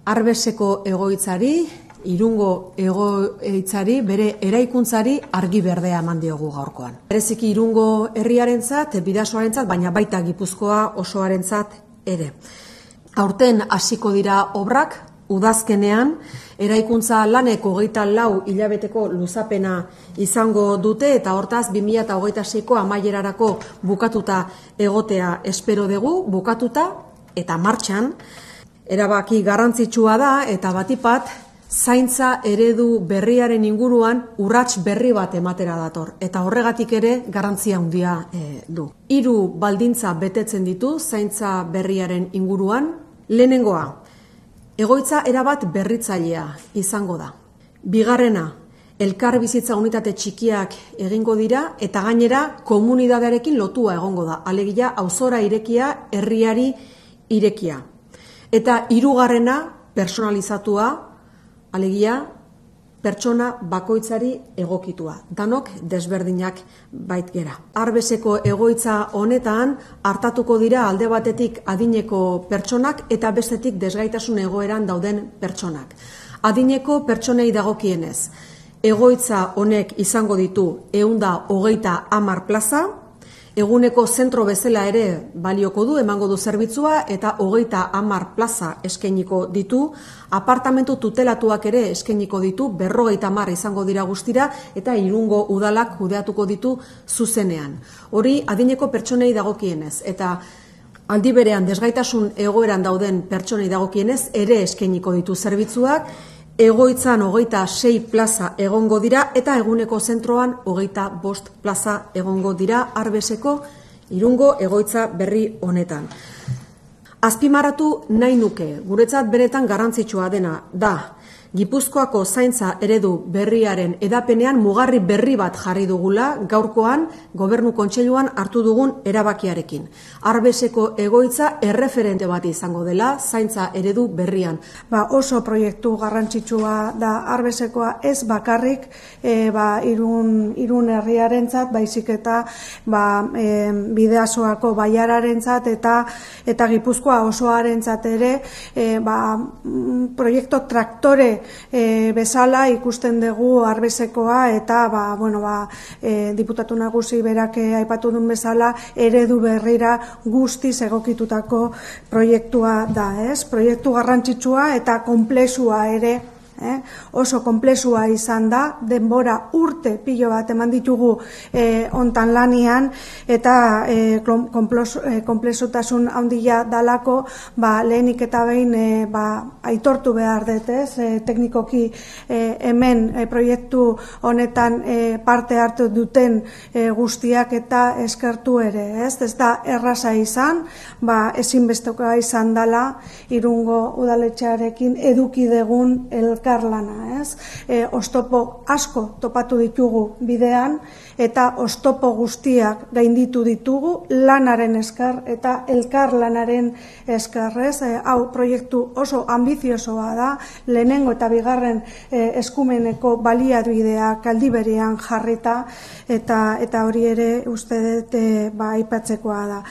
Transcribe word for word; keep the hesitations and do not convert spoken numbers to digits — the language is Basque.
Arbeseko egoitzari, Irungo egoitzari, bere eraikuntzari argi berdea eman diogu gaurkoan. Bereziki Irungo herriarentzat, Bidasoarentzat, baina baita Gipuzkoa osoarentzat ere. Aurten hasiko dira obrak, udazkenean, eraikuntza lanek hogeita lau hilabeteko luzapena izango dute eta hortaz bi mila hogeita seiko amaierarako bukatuta egotea espero dugu, bukatuta eta martxan. Erabaki garrantzitsua da eta batipat zaintza eredu berriaren inguruan urrats berri bat ematera dator eta horregatik ere garrantzia handia e, du. Hiru baldintza betetzen ditu zaintza berriaren inguruan. Lehenengoa, egoitza erabat berritzailea izango da. Bigarrena, elkar bizitza unitate txikiak egingo dira eta gainera komunidadearekin lotua egongo da. Alegia auzora irekia, herriari irekia. Eta hirugarrena, personalizatua, alegia pertsona bakoitzari egokitua. Danok desberdinak bait gera. Arbeseko egoitza honetan hartatuko dira alde batetik adineko pertsonak eta bestetik desgaitasun egoeran dauden pertsonak. Adineko pertsonei dagokienez, egoitza honek izango ditu ehun eta hogeita hamar plaza, eguneko zentro bezala ere balioko du, emango du zerbitzua eta hogeita hamar plaza eskainiko ditu, apartamentu tutelatuak ere eskainiko ditu, berrogeita hamar izango dira guztira eta Irungo udalak kudeatuko ditu zuzenean. Hori adineko pertsonei dagokienez eta aldi berean desgaitasun egoeran dauden pertsonei dagokienez ere eskainiko ditu zerbitzuak. Egoitzan hogeita sei plaza egongo dira eta eguneko zentroan hogeita bost plaza egongo dira Arbeseko Irungo egoitza berri honetan. Azpimarratu nahi nuke, guretzat benetan garrantzitsua dena da, Gipuzkoako zaintza eredu berriaren edapenean mugarri berri bat jarri dugula gaurkoan Gobernu Kontseiluan hartu dugun erabakiarekin. Arbeseko egoitza erreferente bat izango dela zaintza eredu berrian. Ba, oso proiektu garrantzitsua da Arbesekoa, ez bakarrik e, ba, irun, irun herriarentzat, baizik eta ba, e, Bidasoako baiararentzat eta eta Gipuzkoa osoarentzat ere e, ba, proiektu traktore E, bezala ikusten dugu Arbesekoa eta ba, bueno, ba, e, diputatu nagusi berak aipatu duen bezala eredu berrira guztiz egokitutako proiektua da, ez? Proiektu garrantzitsua eta konplexua ere. Eh? Oso konplexua izan da, denbora urte pilo bat eman ditugu eh, ontan lanian eta eh, konplexutasun handia dalako ba, lehenik eta behin eh, ba, aitortu behar dut, ez? Eh, teknikoki eh, hemen eh, proiektu honetan eh, parte hartu duten eh, guztiak eta eskertu ere, ez? Ez da erraza izan, ba, ezinbestekoa izan dela Irungo udaletxearekin eduki degun el elkarlana, ez? E, oztopo asko topatu ditugu bidean eta oztopo guztiak gainditu ditugu lanaren esker eta elkarlanaren esker, ez? E, hau proiektu oso ambiziosoa da, lehenengo eta bigarren e, eskumeneko baliabideak aldi berean jarrita eta eta hori ere uste dut e, ba, aipatzekoa da.